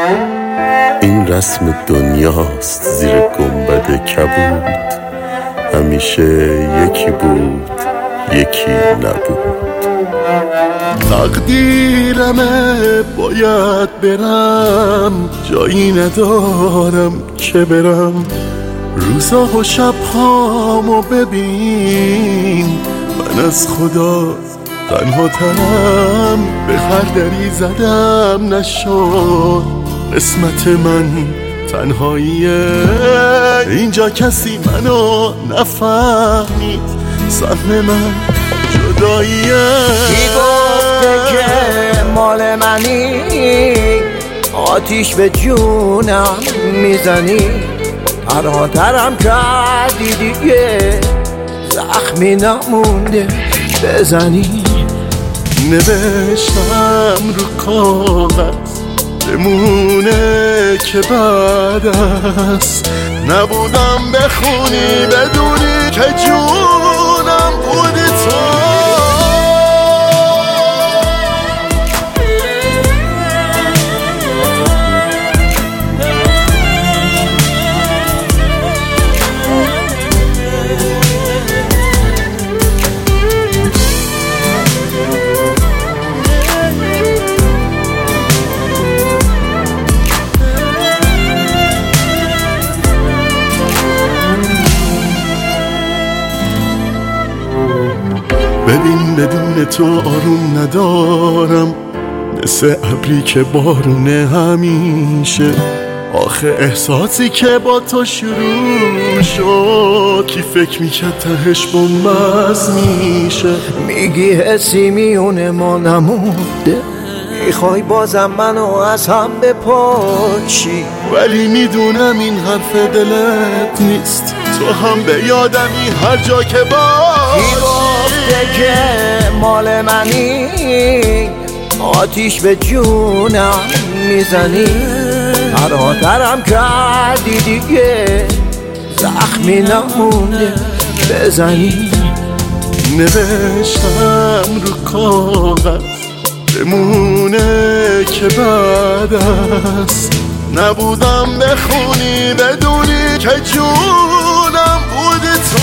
این رسم دنیاست زیر گنبد کبود، همیشه یکی بود یکی نبود. تقدیرمه باید برم، جایی ندارم که برم. روزا و شبهامو ببین، من از خدا تنها ترم. به هر دری زدم نشد، قسمت من تنهاییه. اینجا کسی منو نفهمید، سهم من جداییه. کی گفته که مال منی، آتیش به جونم میزنی. ترم کردی دیگه، زخمی نمونده بزنی. نوشتم رو کاغذ بمونه که بعد است، نبودم بخونی بدونی که جونم بودی تو. ببین بدون تو آروم ندارم، مثل ابری که بارونه همیشه. آخه احساسی که با تو شروع شد، کی فکر میکرد تهش بنبست میشه. میگی حسی میونه ما نمونده، میخوای بازم منو از هم بپاشی. ولی میدونم این حرف دلت نیست، تو هم به یادمی هر جا که باشی. کی گفته که مال منی، آتیش به جونم میزنی. ترم کردی دیگه، زخمی نمونده بزنی. نوشتم رو کاغذ بمونه که بعد است، نبودم بخونی بدونی که جونم بودی تو.